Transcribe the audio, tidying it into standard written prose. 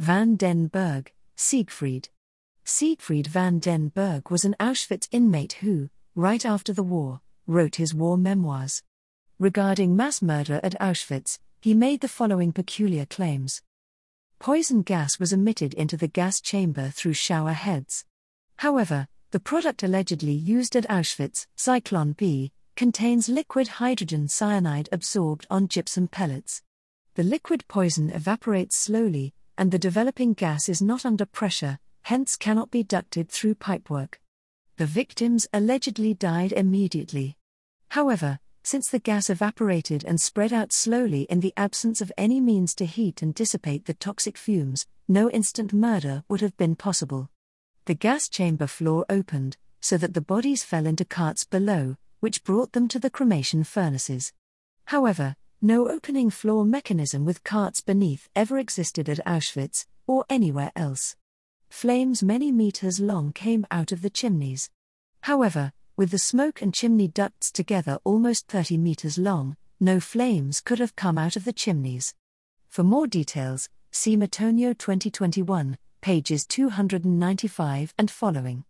Van den Berg, Siegfried. Siegfried van den Berg was an Auschwitz inmate who, right after the war, wrote his war memoirs. Regarding mass murder at Auschwitz, he made the following peculiar claims. Poison gas was emitted into the gas chamber through shower heads. However, the product allegedly used at Auschwitz, Zyklon B, contains liquid hydrogen cyanide absorbed on gypsum pellets. The liquid poison evaporates slowly, and the developing gas is not under pressure, hence cannot be ducted through pipework. The victims allegedly died immediately. However, since the gas evaporated and spread out slowly in the absence of any means to heat and dissipate the toxic fumes, no instant murder would have been possible. The gas chamber floor opened, so that the bodies fell into carts below, which brought them to the cremation furnaces. However, no opening floor mechanism with carts beneath ever existed at Auschwitz, or anywhere else. Flames many meters long came out of the chimneys. However, with the smoke and chimney ducts together almost 30 meters long, no flames could have come out of the chimneys. For more details, see Matonio 2021, pages 295 and following.